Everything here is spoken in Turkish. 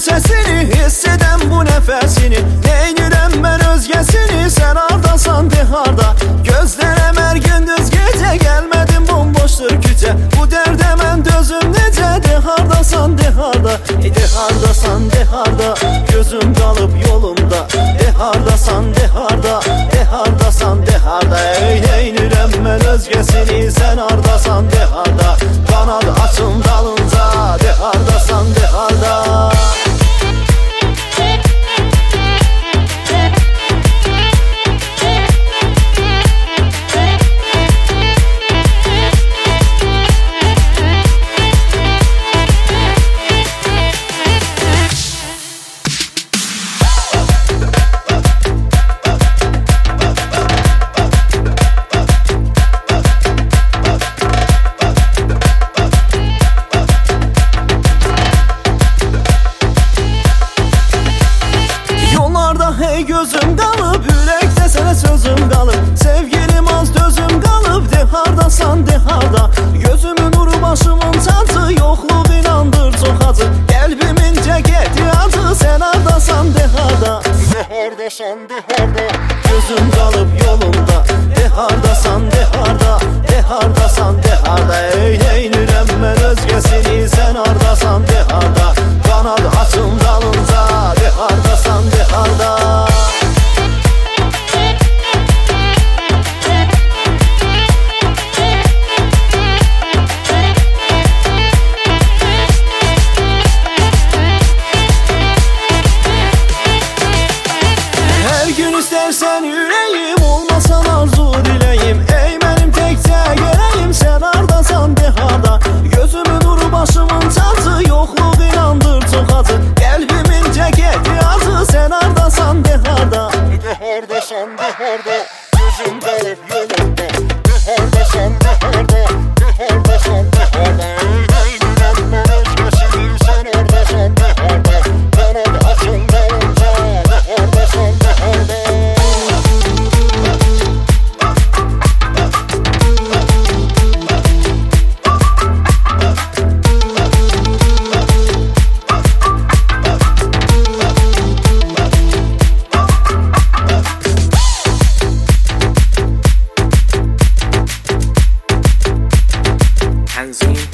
sesini, hisseden bu nefesini. Neynirəm ben özgesini, sen hardasan de harda. Gözlerem her gündüz gece, gelmedim bomboştur küçe. Bu derde ben dözüm nece, de hardasan de harda. De hardasan de harda, gözüm kalıp yolumda. De hardasan de harda, de hardasan de harda. Neynirəm ben özgesini, sen hardasan de harda. Kanal açın dalınca, de hardasan de harda. Hey gözüm kalıp, yürekte sana sözüm kalıp. Sevgilim az dözüm kalıp, de hardasan de harda. Gözümün nuru başımın tacı, yokluk inandır çok acı. Kalbimin ceketi acı, sen hardasan de harda. De hardasan de harda, gözüm kalıp yolunda. De hardasan de harda, de hardasan de harda. Neynirəm ben özgesini, sen hardasan de harda. Kanal açım dalınca, de hardasan de harda. İstersen yüreğim, olmasan arzu dileyim. Ey benim tekçe geleyim, sen hardasan de harda. Gözümün nuru başımın tacı, yokluk inandır çok acı. Kalbimin ceketi acı, sen hardasan de harda. De hardasan de harda, gözüm kalıp yolunda. De hardasan de harda, de hardasan de harda. Neynirəm ben özgesini, sen hardasan de harda. Kanal açın dalınca, de hardasan de harda. Tanzim